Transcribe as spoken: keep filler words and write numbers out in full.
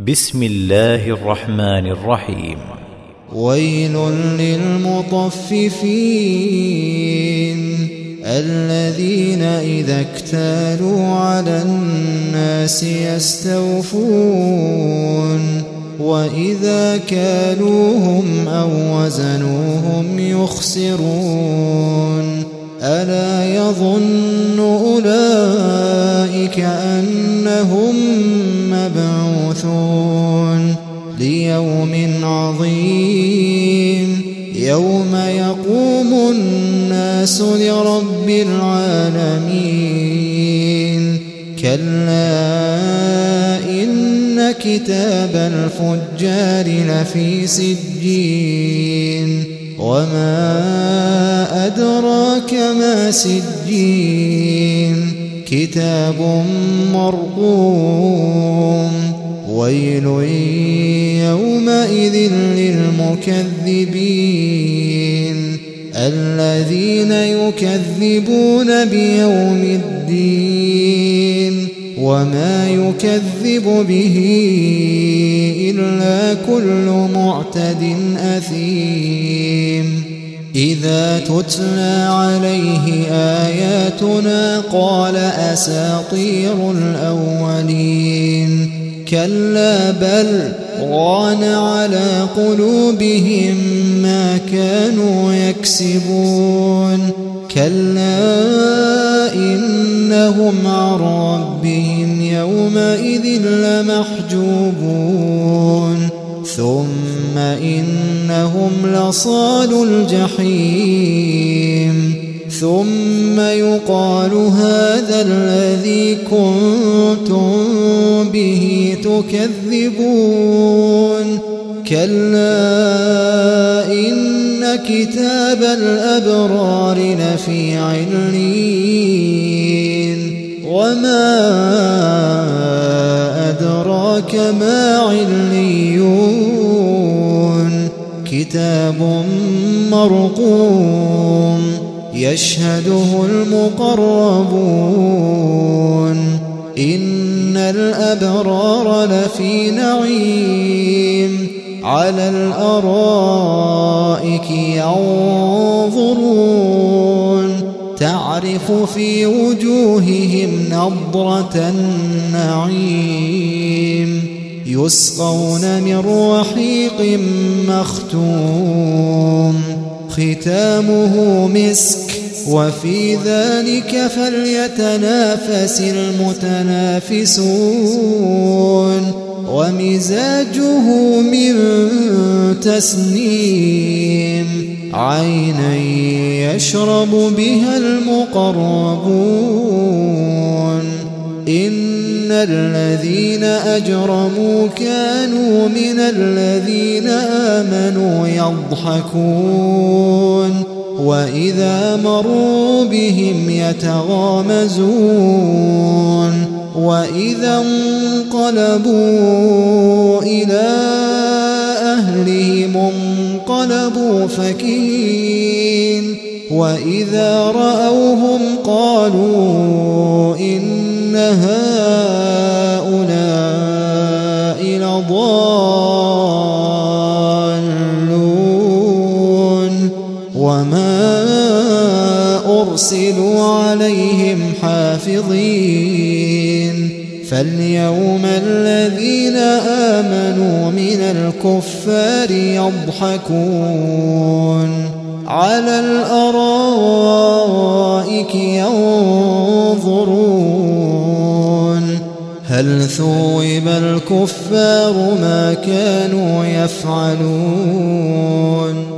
بسم الله الرحمن الرحيم. ويل للمطففين الذين إذا اكتالوا على الناس يستوفون وإذا كالوهم أو وزنوهم يخسرون ألا يظن أولئك أنهم مبعوثون ليوم عظيم يوم يقوم الناس لرب العالمين كلا إن كتاب الفجار لفي سجين وما أدراك ما سجين كتاب مرقوم ويل يومئذ للمكذبين الذين يكذبون بيوم الدين وما يكذب به إلا كل معتد أثيم إذا تتلى عليه آياتنا قال أساطير الأولين كلا بل ران على قلوبهم ما كانوا يكسبون كلا إنهم عن ربهم يومئذ لمحجوبون ثم إنهم لصالو الجحيم ثم يقال هذا الذي كنتم به تكذبون كلا إن كتاب الأبرار لفي عليين وما أدراك ما عليون كتاب مرقوم يشهده المقربون إن الأبرار لفي نعيم على الأرائك ينظرون تعرف في وجوههم نضرة النعيم يسقون من رحيق مختوم ختامه مسك وفي ذلك فليتنافس المتنافسون ومزاجه من تسنيم عينا يشرب بها المقربون إن الذين أجرموا كانوا من الذين آمنوا يضحكون وإذا مروا بهم يتغامزون وإذا انقلبوا إلى أهلهم انقلبوا فكين وإذا رأوهم قالوا إن هؤلاء لضالون وما أرسلوا عليهم حافظين فاليوم الذين آمنوا من الكفار يضحكون على الأرائك ينظرون هل ثوب الكفار ما كانوا يفعلون